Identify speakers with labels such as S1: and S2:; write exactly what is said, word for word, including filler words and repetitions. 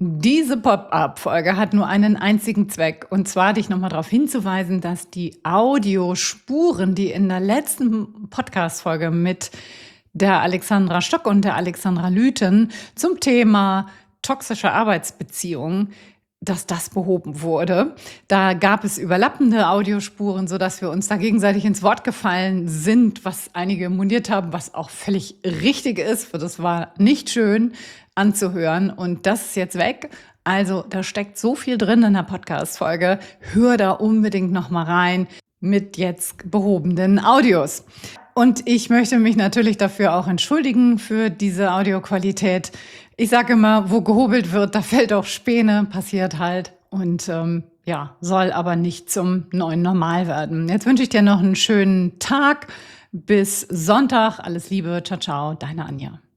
S1: Diese Pop-up-Folge hat nur einen einzigen Zweck, und zwar dich nochmal darauf hinzuweisen, dass die Audiospuren, die in der letzten Podcast-Folge mit der Alexandra Stock und der Alexandra Lüten zum Thema toxische Arbeitsbeziehungen, dass das behoben wurde. Da gab es überlappende Audiospuren, sodass wir uns da gegenseitig ins Wort gefallen sind, was einige moniert haben, was auch völlig richtig ist. Das war nicht schön anzuhören, und das ist jetzt weg. Also da steckt so viel drin in der Podcast-Folge. Hör da unbedingt noch mal rein mit jetzt behobenen Audios. Und ich möchte mich natürlich dafür auch entschuldigen für diese Audioqualität. Ich sage immer, wo gehobelt wird, da fällt auch Späne, passiert halt. Und ähm, ja, soll aber nicht zum neuen Normal werden. Jetzt wünsche ich dir noch einen schönen Tag. Bis Sonntag. Alles Liebe. Ciao, ciao. Deine Anja.